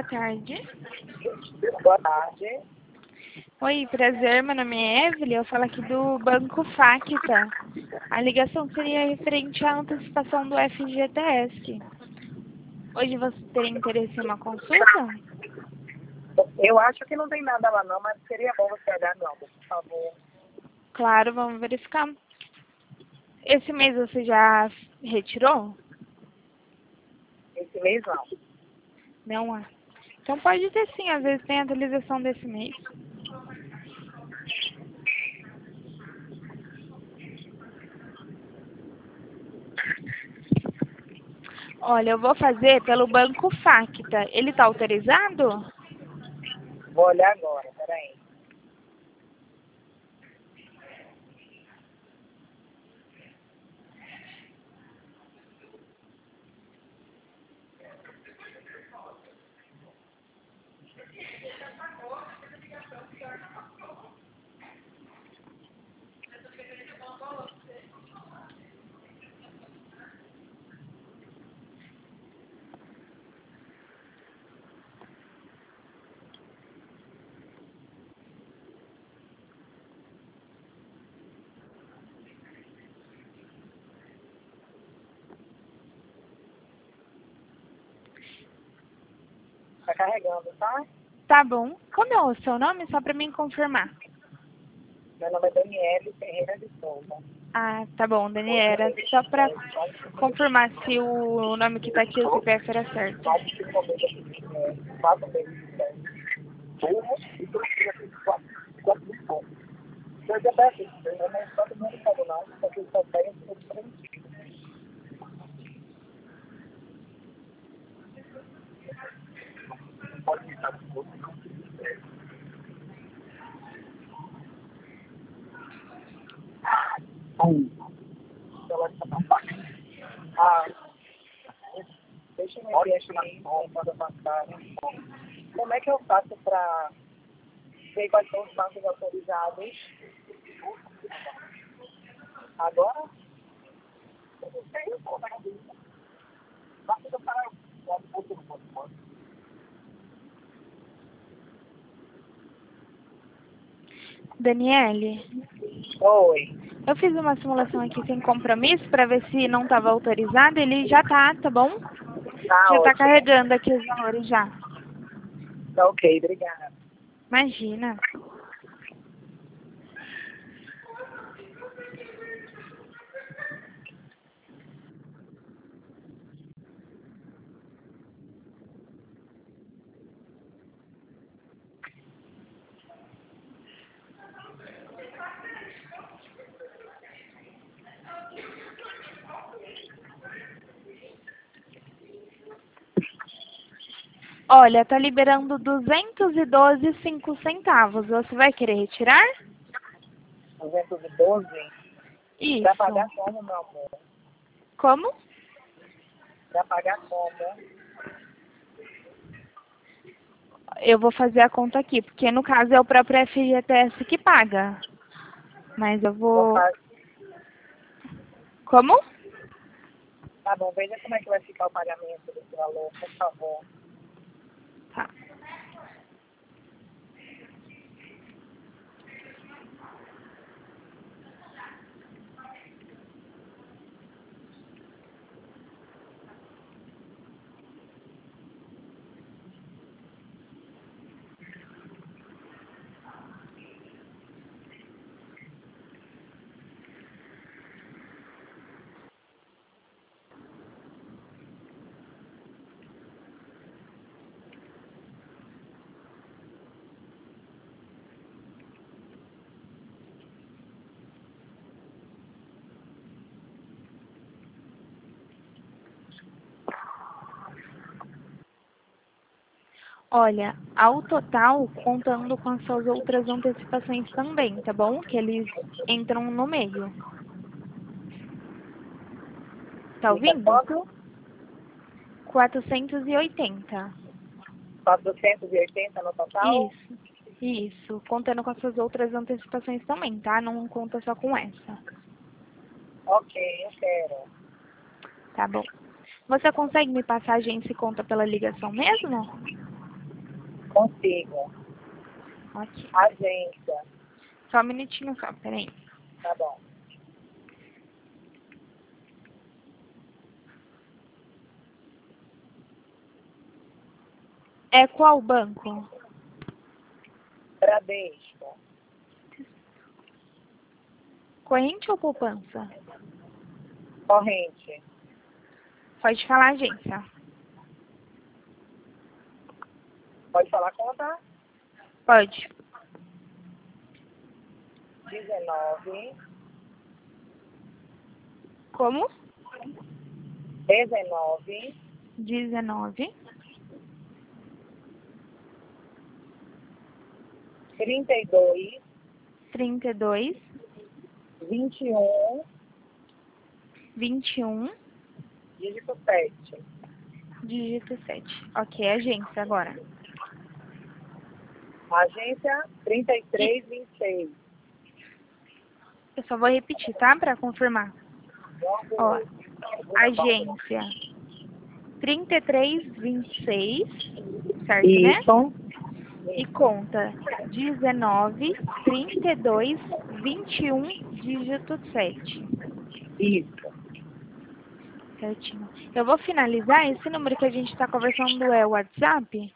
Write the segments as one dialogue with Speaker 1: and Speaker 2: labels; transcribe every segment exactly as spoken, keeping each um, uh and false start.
Speaker 1: boa tarde.
Speaker 2: Boa tarde.
Speaker 1: Oi, prazer, meu nome é Evelyn, eu falo aqui do Banco Facta. A ligação seria referente à antecipação do F G T S. Hoje você teria interesse em uma consulta?
Speaker 2: Eu acho que não tem nada lá não, mas seria bom você olhar não, por favor.
Speaker 1: Claro, vamos verificar. Esse mês você já retirou?
Speaker 2: Esse mês não.
Speaker 1: Não há. Então pode ter sim, às vezes tem atualização desse mês. Olha, eu vou fazer pelo Banco Facta. Ele está autorizado?
Speaker 2: Vou olhar agora, peraí. Tá carregando, tá?
Speaker 1: Tá bom. Como é o seu nome? Só para mim confirmar.
Speaker 2: Meu nome é Daniele Ferreira de Souza.
Speaker 1: Ah, tá bom, Daniela. Só para confirmar se o nome que tá aqui, o C P F era certo.
Speaker 2: Quatro meses de teste. Burro e procura quatro, quatro de pouco. Eu já peço, eu não estou todo mundo falando não, porque eu só tenho que ser pode estar com outro, não se estresse. Um. Ela está tão bacana. Ah, deixa eu ver aqui quando passar. Como é que eu faço para ver quais são os bancos autorizados? Agora? Eu não sei, eu vou dar dúvida. Basta para o
Speaker 1: Daniele,
Speaker 2: Oi.
Speaker 1: eu fiz uma simulação aqui sem compromisso para ver se não estava autorizado. Ele já tá, tá bom?
Speaker 2: Tá
Speaker 1: Já tá
Speaker 2: ótimo.
Speaker 1: carregando aqui os valores já.
Speaker 2: Tá ok, obrigada.
Speaker 1: Imagina. Olha, tá liberando duzentos e doze e cinco centavos. Você vai querer retirar?
Speaker 2: duzentos e doze?
Speaker 1: Isso.
Speaker 2: Pra pagar como, meu amor?
Speaker 1: Como?
Speaker 2: Pra pagar como?
Speaker 1: Eu vou fazer a conta aqui, porque no caso é o próprio F G T S que paga. Mas eu
Speaker 2: Vou
Speaker 1: vou...
Speaker 2: fazer.
Speaker 1: Como?
Speaker 2: Tá bom, veja como é que vai ficar o pagamento desse valor, por favor.
Speaker 1: Tá. Olha, ao total, contando com as suas outras antecipações também, tá bom? Que eles entram no meio. Tá
Speaker 2: Fica
Speaker 1: ouvindo?
Speaker 2: quanto?
Speaker 1: quatrocentos e oitenta.
Speaker 2: quatrocentos e oitenta no total?
Speaker 1: Isso, isso. Contando com as suas outras antecipações também, tá? Não conta só com essa.
Speaker 2: Ok, eu quero.
Speaker 1: Tá bom. Você consegue me passar a agência e conta pela ligação mesmo?
Speaker 2: Consigo.
Speaker 1: Ok.
Speaker 2: Agência.
Speaker 1: Só um minutinho só, peraí.
Speaker 2: Tá bom.
Speaker 1: É qual banco?
Speaker 2: Bradesco.
Speaker 1: Corrente ou poupança?
Speaker 2: Corrente.
Speaker 1: Pode falar agência.
Speaker 2: Pode falar conta?
Speaker 1: Pode.
Speaker 2: dezenove.
Speaker 1: Como?
Speaker 2: dezenove.
Speaker 1: dezenove.
Speaker 2: trinta e dois.
Speaker 1: trinta e dois.
Speaker 2: vinte e um.
Speaker 1: vinte e um.
Speaker 2: Dígito sete.
Speaker 1: Dígito sete. Ok, agência agora.
Speaker 2: Agência trinta e três, vinte e seis.
Speaker 1: Eu só vou repetir, tá? Pra confirmar. Ó, agência trinta e três, vinte e seis, certo, né?
Speaker 2: Isso.
Speaker 1: E conta dezenove, trinta e dois, vinte e um, dígito sete.
Speaker 2: Isso.
Speaker 1: Certinho. Eu vou finalizar. Esse número que a gente está conversando é o WhatsApp?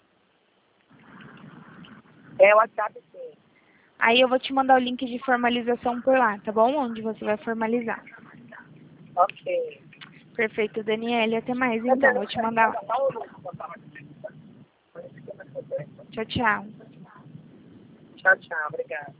Speaker 2: É o WhatsApp, sim.
Speaker 1: Aí eu vou te mandar o link de formalização por lá, tá bom? Onde você vai formalizar.
Speaker 2: Ok.
Speaker 1: Perfeito, Daniele. Até mais, então. Vou te mandar lá. Tchau, tchau.
Speaker 2: Tchau, tchau. Obrigada.